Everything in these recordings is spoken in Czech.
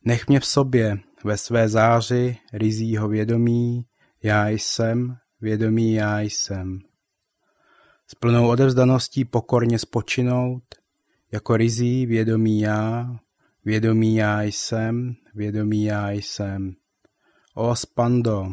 Nech mě v sobě, ve své záři ryzího vědomí, já jsem, vědomí já jsem. S plnou odevzdaností pokorně spočinout, jako ryzí vědomí já jsem, vědomí já jsem. O Spando,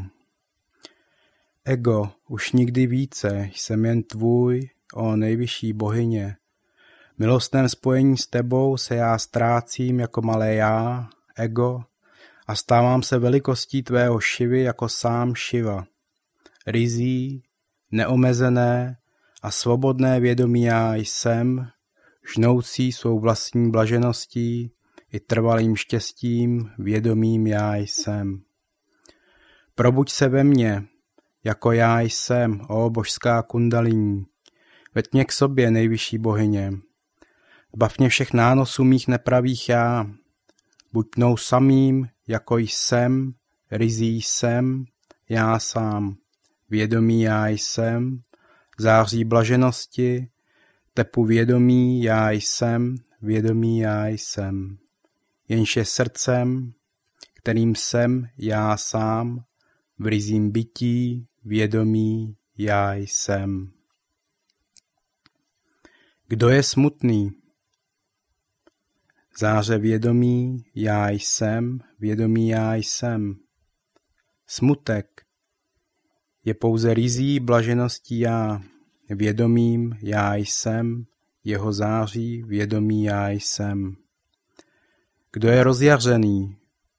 ego, už nikdy více jsem jen tvůj, o nejvyšší bohyně. V milostném spojení s tebou se já ztrácím jako malé já, ego, a stávám se velikostí tvého Šivy jako sám Šiva. Ryzí, neomezené a svobodné vědomí já jsem, žnoucí svou vlastní blažeností i trvalým štěstím vědomím já jsem. Probuď se ve mně, jako já jsem, ó božská kundalíní, veď mě k sobě, nejvyšší bohyně. Zbav mě všech nánosů mých nepravých já, buď mnou samým, jako jsem, ryzí jsem, já sám, vědomí já jsem, září blaženosti, tepu vědomí já jsem, vědomí já jsem. Jenž je srdcem, kterým jsem já sám, v ryzím bytí, vědomí já jsem. Kdo je smutný? Záře vědomí já jsem, vědomí já jsem. Smutek je pouze ryzí blažeností já, vědomím já jsem, jeho září vědomí já jsem. Kdo je rozjařený?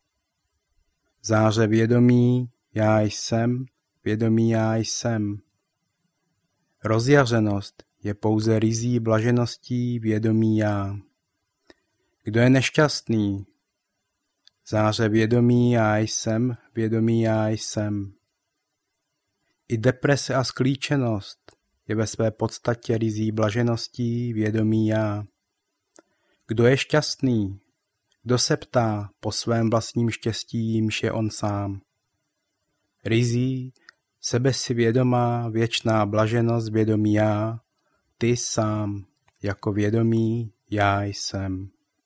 Záře vědomí já jsem, vědomí já jsem. Rozjařenost je pouze ryzí blažeností vědomí já. Kdo je nešťastný? Záře vědomí já jsem, vědomí já jsem. I deprese a sklíčenost je ve své podstatě ryzí blažeností vědomí já. Kdo je šťastný? Kdo se ptá po svém vlastním štěstí, jímž je on sám? Ryzí, sebesivědomá, věčná blaženost vědomí já, ty sám, jako vědomí já jsem.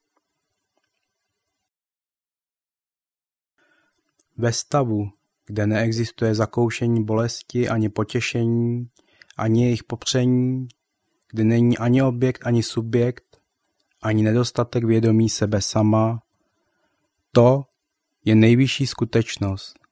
Ve stavu, kde neexistuje zakoušení bolesti ani potěšení, ani jejich popření, kde není ani objekt, ani subjekt, ani nedostatek vědomí sebe sama, to je nejvyšší skutečnost.